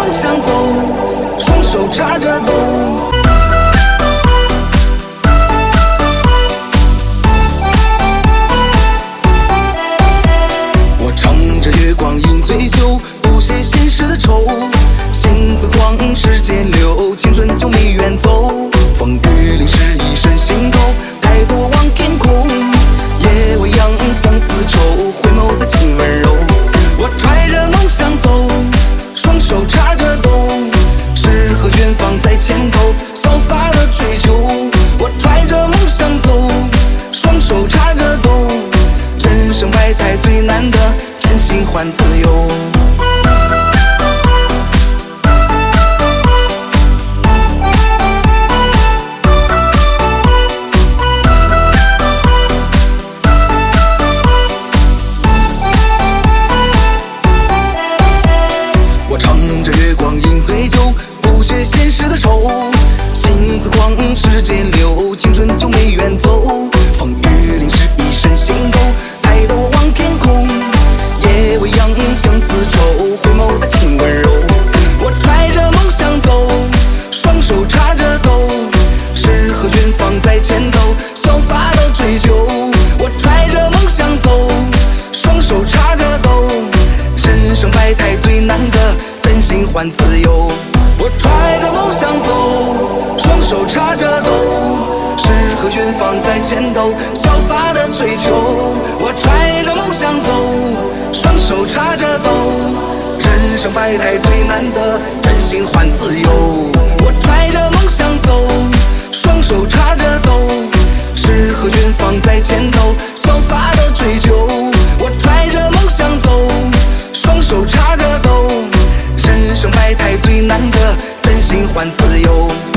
梦想走，双手插着兜。我乘着月光饮醉酒，不屑现实的愁，心自狂，时间流，青春就没远走。风雨淋湿一身行头，抬头望天空，夜未央相思愁，回眸的情温柔。我揣着梦想走，双手插着兜，诗和远方在前头，潇洒的追求。我揣着梦想走，双手插着兜，人生百态最难的，真心换自由。我乘着月光饮醉酒，不屑现实的愁，心自狂，时间流，青春就没远走。风雨淋湿一身行头，抬头望天空，夜未央相思愁，回眸的情温柔。我揣着梦想走，双手插着兜，诗和远方在前头，潇洒的追求。我揣着梦想走，双手插着兜，人生百态最难的，真心换自由。我揣着梦想走，双手插着兜，诗和远方在前头，潇洒的追求。我揣着梦想走，双手插着兜，人生百态最难的，真心换自由。我揣着梦想走，双手插着兜，诗和远方在前头，潇洒的追求。我揣着梦想走，双手插着兜，人生百态最难的，真心换自由。